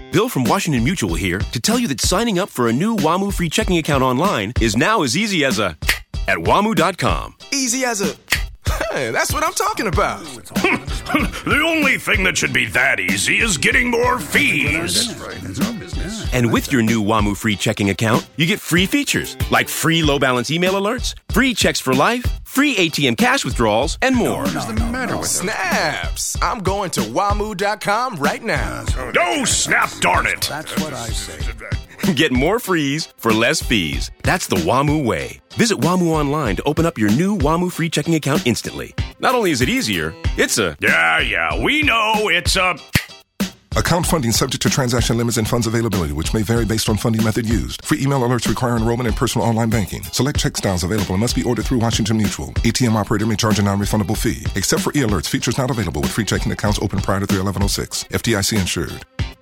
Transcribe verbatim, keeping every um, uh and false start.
Bill from Washington Mutual here to tell you that signing up for a new WAMU free checking account online is now as easy as a at W A M U dot com. Easy as a... Hey, that's what I'm talking about. The only thing that should be that easy is getting more fees. And with your new WAMU free checking account, you get free features like free low balance email alerts, free checks for life, free A T M cash withdrawals, and more. What's the matter with Snaps? I'm going to W A M U dot com right now. No, snap darn it. That's what I say. Get more frees for less fees. That's the WAMU way. Visit WAMU online to open up your new WAMU free checking account instantly. Not only is it easier, it's a... Yeah, yeah, we know it's a... Account funding subject to transaction limits and funds availability, which may vary based on funding method used. Free email alerts require enrollment in personal online banking. Select check styles available and must be ordered through Washington Mutual. A T M operator may charge a non-refundable fee. Except for e-alerts, features not available with free checking accounts open prior to three eleven oh six. F D I C insured.